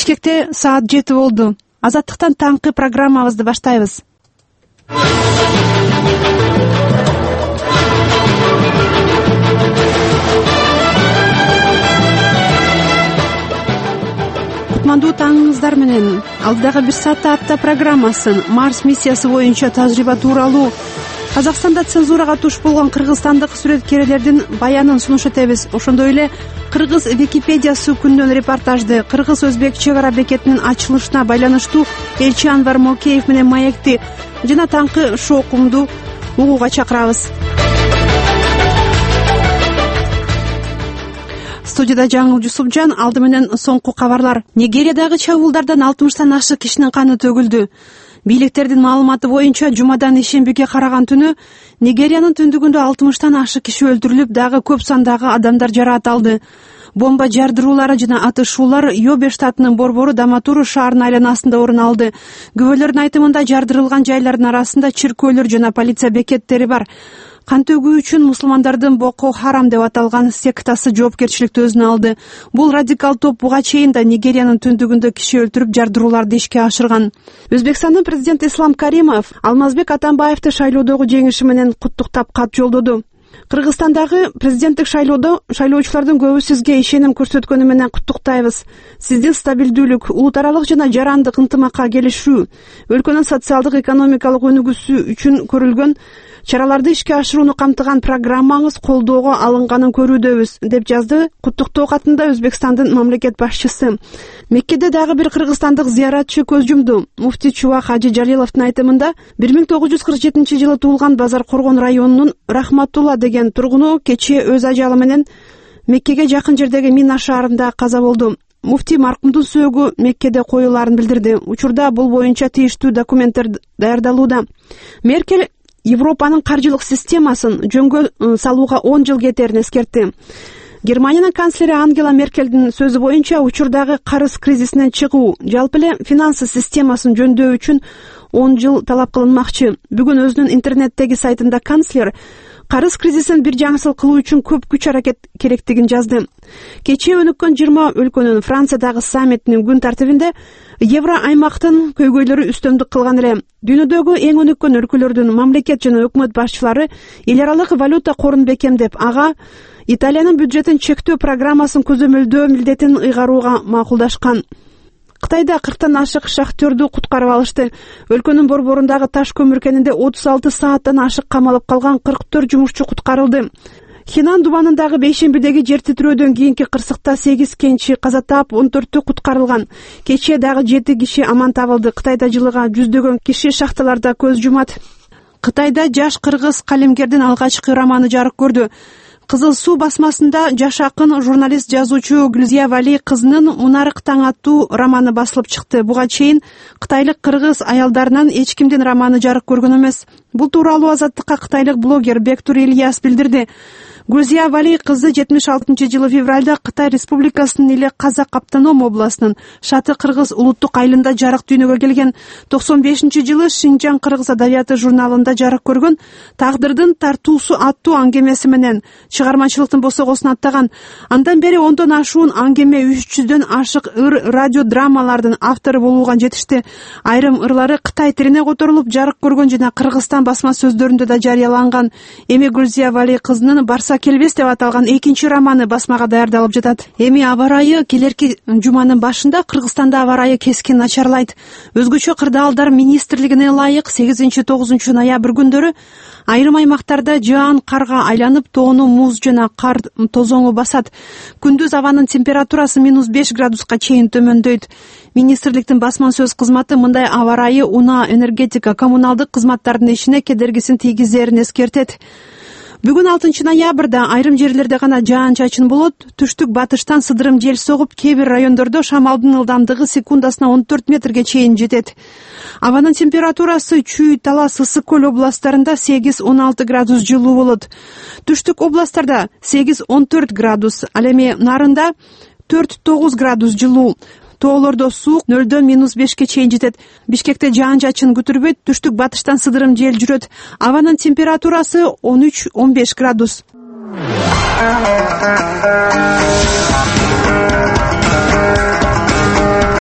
Бишкекте саат 7 болду. Азаттыктан таңкы программабызды баштайбыз. Кутмандуу таңыңыздар менен. Алдагы бир саатта апта программасын Марс миссиясы боюнча тажрыйба тууралуу, Казакстанда цензурага туш болгон кыргызстандык сүрөткерлердин баянын сунуш этебиз. Ошондой эле Кыргыз Википедиясы күндөн репортажды, кыргыз-өзбек чек ара бекетинин ачылышына байланыштуу элчи Анвар Молкеев менен маекти жана таңкы шоукумду угууга чакырабыз. Студияда Жаңыл Жусупжан. Алды менен соңку кабарлар. Нигериядагы чабуулдардан 60тан ашык кишинин каны төгүлдү. Бийликтердин маалыматы боюнча жумадан ишембиге караган түнү Нигериянын түндүгүндө 60тан ашык киши өлтүрүлүп, дагы көп сандагы адамдар жараат алды. Бомба жардыруулары жана атышуулар Йобе штатынын борбору Даматуру шаарынын айланасында орун алды. Күбөлөрдүн айтымында жардырылган жайлардын арасында чиркөөлөр жана полиция бекеттери бар. Кан төгүү үчүн мусулмандардын Боко Харам деп аталган сектасы жоопкерчиликти өзүнө алды. Бул радикал топ буга чейин да Нигериянын түндүгүндө киши өлтүрүп, жардырууларды ишке ашырган. Өзбекстандын президенти Ислам Каримов Алмазбек Атамбаевди шайлоодогу жеңиши менен куттуктап кат жолдоду. Кыргызстандагы президенттик шайлоодо шайлоочулардын көбү сизге ишеним көрсөткөнү менен куттуктайбыз. Сиздин стабилдүүлүк, улут аралык жана жарандык ынтымакка келишүү, өлкөнүн социалдык экономикалык өнүгүүсү үчүн көрүлгөн чараларды ишке ашырууну камтыган программаңыз колдоого алынганын көрүүдөбүз, деп жазды куттуктоо катында Өзбекстандын мамлекет башчысы. Меккеде дагы бир кыргызстандык зыяратчы көз жумду. Муфти Чубак Хажы Жалиловдун айтымында 1947-жылы туулган Базар Коргон районунун Рахматулла деген тургуну кечээ өз ажалы менен Меккеге жакын жердеги Мина шаарында каза болду. Муфти маркумдун сөөгү Меккеде коюлаарын билдирди. Учурда бул боюнча тийиштүү документтер даярдалууда. Меркель Европанын каржылык системасын жөнгө салууга 10 жыл кетерин эскертти. Германиянын канцлери Ангела Меркельдин сөзү боюнча учурдагы карыз кризисинен чыгуу, жалпы эле финансы системасын жөндөө үчүн 10 жыл талап кылынмакчы. Бүгүн өзүнүн интернеттеги сайтында канцлер карыз кризисин бир жаңысыл кылуу үчүн көп күч аракет керектигин жазды. Кечээ өнүккөн 20 өлкөнүн Франциядагы саммитинин күн тартибинде Евро аймактын көйгөйлөрү үстөмдүк кылган эле. Дүйнөдөгү эң өнүккөн өлкөлөрдүн мамлекет жана өкмөт башчылары эл аралык валюта корун бекемдеп, ага Италиянын бюджетин чектөө программасын көзөмөлдөө милдетин ыйгарууга макулдашкан. Кытайда 40тан ашык шахтёрдү куткарып алышты. Өлкөнүн борборундагы таш көмүр кенинде 36 сааттан ашык камалып калган 44 жумушчу куткарылды. Хинан дубанындагы бейшембидеги жер титирөөдөн кийинки кырсыкта 8 кенчи каза таап, 14-тү куткарылган. Кечээ дагы 7 киши аман табылды. Кытайда жылыга жүздөгөн киши шахталарда көз жумат. Кытайда жаш кыргыз калемгердин алгачкы романы жарык көрдү. Кызыл суу басмасында жаш акын, журналист, жазуучу Гүлзия Вали кызынын Мунарык таң аттуу романы басылып чыкты. Буга чейин кытайлык кыргыз аялдарынан эч кимдин романы жарык көргөн эмес. Бул тууралуу Азаттыкка кытайлык блогер Бектур Ильяс билдирди. Гүлзия Вали кызы 76-жылы февралда Кытай Республикасынын эле Казак автоном областынын Шаты кыргыз улуттук айылында жарык дүйнөгө келген. 95-жылы Шинжаң кыргыз адабияты журналында жарык көргөн Тагдырдын тартуусу аттуу аңгемеси менен чыгармачылыктын босогосун аттаган. Андан бери 10дон ашуун аңгеме, 300дөн ашык ыр радио драмалардын автору болууга жетишти. Айрым ырлары Кытай тилине которулуп жарык көргөн жана Кыргызстан басма сөздөрүндө да жарыяланган. Эми Гүлзия Вали кызынын Барса келбес деп аталган экинчи романы басмага даярдалып жатат. Эми аба ырайы келерки жуманын башында Кыргызстанда аба ырайы кескин начарлайт. Өзгөчө кырдаалдар министрлигине ылайык 8-9 ноябрь күндөрү айрым аймактарда жаан карга айланып, тоону муз жана кар тозоңу басат. Күндүз абанын температурасы -5 градуска чейин төмөндөйт. Министрликтин басма сөз кызматы мындай аба ырайы унаа, энергетика, коммуналдык кызматтардын ишине кедергисин тийгизерин эскертет. Бүгүн 6 ноябрда айрым жерлерде гана жаан-чачын болот. Түштүк батыштан сыдырым жел согуп, кээ бир райондордо шамалдын ылдамдыгы секундасына 14 метрге чейин жетет. Абанын температурасы Чүй, Талас, Ысык көл областтарында 8-16 градус жылуу болот. Түштүк областтарда 8-14 градус, ал эми нарында 4-9 градус жылуу. Тоолордо суук 0дон -5ке чейин жетет. Бишкекте жаан-чачын күтүрбөйт, түштүк батыштан сыдырым жел жүрөт. Абанын температурасы 13-15 градус.